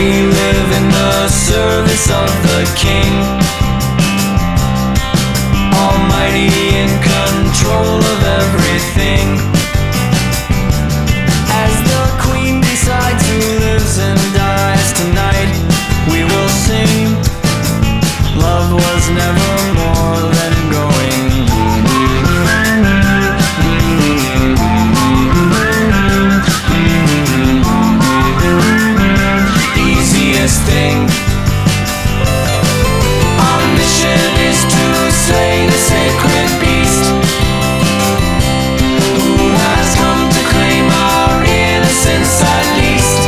We live in the service of the King, Almighty, in control of everything. As the Queen decides who lives and dies tonight, we will sing, love was never more than going. Easiest thing, our mission is to slay the sacred beast, who has come to claim our innocence at least.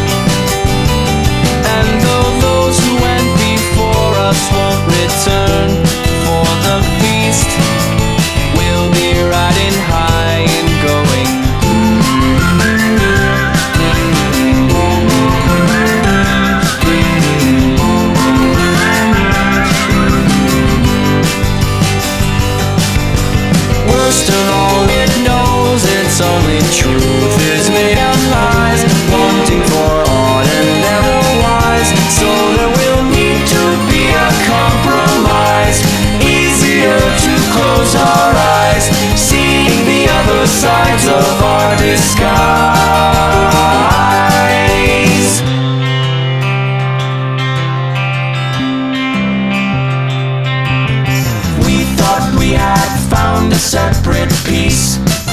And though those who went before us won't return for the feast, we'll be riding high and going. Worst of all, it knows its only truth is made of lies, wanting for odd and never wise. So there will need to be a compromise, easier to close our eyes, seeing the other sides of our disguise. We thought we had found a separate peace,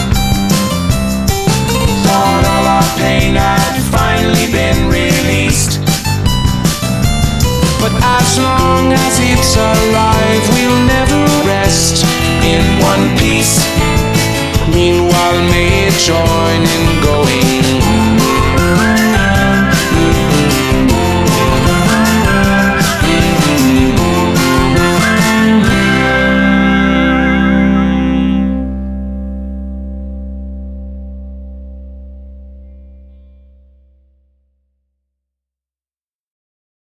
thought all our pain had finally been released. But as long as it's alive, we'll never rest in one piece. Meanwhile, may it join in going.